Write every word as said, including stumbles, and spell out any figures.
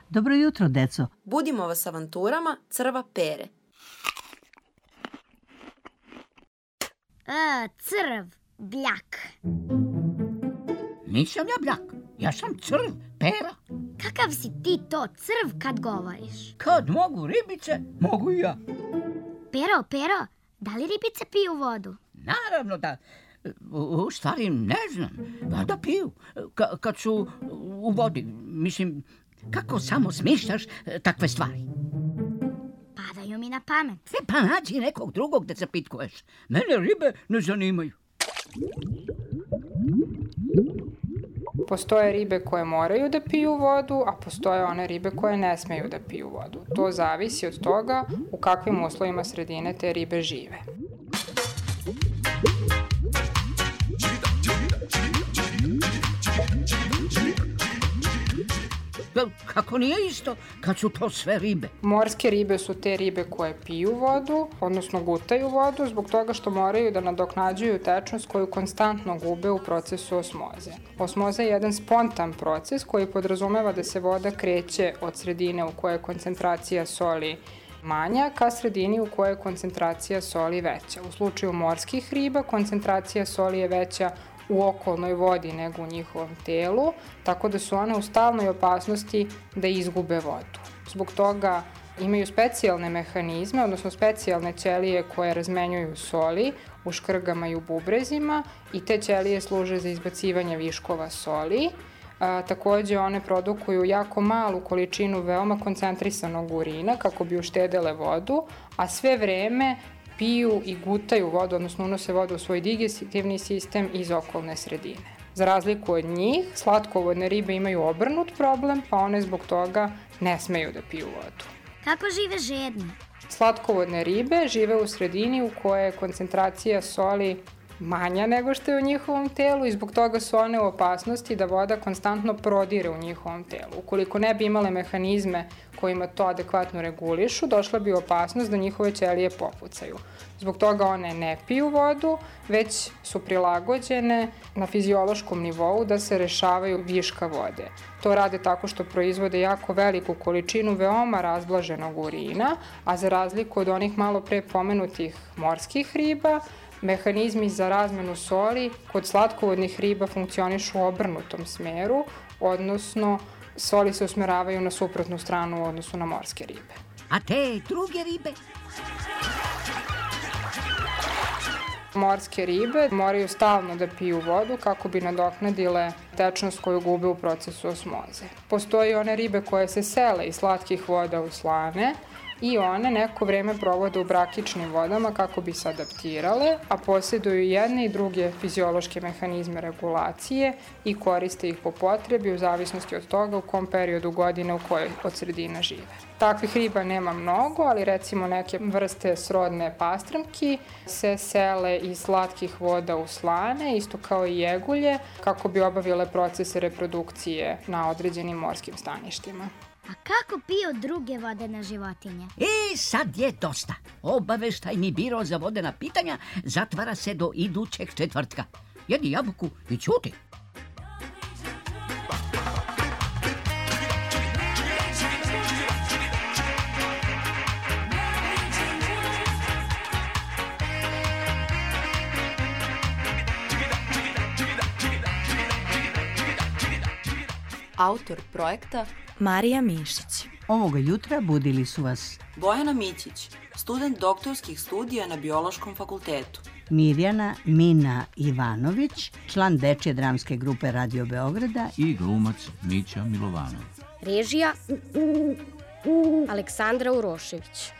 Dobro jutro, deco. Budimo vas avanturama Crva Pere. A, crv, bljak. Nisam ja bljak, ja sam Crv Pera. Kakav si ti to crv kad govoriš? Kad mogu ribice, mogu i ja. Pero, Pero, da li ribice piju vodu? Naravno da, u, u stvari ne znam, da piju, Ka, kad su u vodi, mislim, kako samo smišljaš takve stvari? Padaju mi na pamet. E pa nađi nekog drugog da zapitkuješ, mene ribe ne zanimaju. Postoje ribe koje moraju da piju vodu, a postoje one ribe koje ne smeju da piju vodu. To zavisi od toga u kakvim uslovima sredine te ribe žive. Kako nije isto kad su to sve ribe? Morske ribe su te ribe koje piju vodu, odnosno gutaju vodu, zbog toga što moraju da nadoknađuju tečnost koju konstantno gube u procesu osmoze. Osmoza je jedan spontan proces koji podrazumeva da se voda kreće od sredine u kojoj je koncentracija soli manja ka sredini u kojoj je koncentracija soli veća. U slučaju morskih riba koncentracija soli je veća u okolnoj vodi nego u njihovom telu, tako da su one u stalnoj opasnosti da izgube vodu. Zbog toga imaju specijalne mehanizme, odnosno specijalne ćelije koje razmenjuju soli u škrgama i u bubrezima i te ćelije služe za izbacivanje viškova soli. A, takođe one produkuju jako malu količinu veoma koncentrisanog urina kako bi uštedele vodu, a sve vreme piju i gutaju vodu, odnosno unose vodu u svoj digestivni sistem iz okolne sredine. Za razliku od njih, slatkovodne ribe imaju obrnut problem, pa one zbog toga ne smeju da piju vodu. Kako žive žedne? Slatkovodne ribe žive u sredini u kojoj je koncentracija soli manja nego što je u njihovom telu i zbog toga su one u opasnosti da voda konstantno prodire u njihovom telu. Ukoliko ne bi imale mehanizme kojima to adekvatno regulišu, došla bi u opasnost da njihove ćelije popucaju. Zbog toga one ne piju vodu, već su prilagođene na fiziološkom nivou da se rešavaju viška vode. To rade tako što proizvode jako veliku količinu veoma razblaženog urina, a za razliku od onih malo pre pomenutih morskih riba, mehanizmi za razmenu soli kod slatkovodnih riba funkcionišu u obrnutom smeru, odnosno soli se usmeravaju na suprotnu stranu u odnosu na morske ribe. A te druge ribe? Morske ribe moraju stalno da piju vodu kako bi nadoknadile tečnost koju gube u procesu osmoze. Postoji one ribe koje se sele iz slatkih voda u slane i one neko vreme provode u brakičnim vodama kako bi se adaptirale, a posjeduju jedne i druge fiziološke mehanizme regulacije i koriste ih po potrebi u zavisnosti od toga u kom periodu godine u kojoj od sredina žive. Takvih riba nema mnogo, ali recimo neke vrste srodne pastrmki se sele iz slatkih voda u slane, isto kao i jegulje, kako bi obavile procese reprodukcije na određenim morskim staništima. A kako piju druge vodene životinje? E, sad je dosta. Obaveštajni biro za vodena pitanja zatvara se do idućeg četvrtka. Jedi jabuku i ćuti. Autor projekta Marija Mišić. Ovoga jutra budili su vas Bojana Mićić, student doktorskih studija na Biološkom fakultetu. Mirjana Mina Ivanović, član dečje dramske grupe Radio Beograda i glumac Mića Milovanov. Režija Aleksandra Urošević.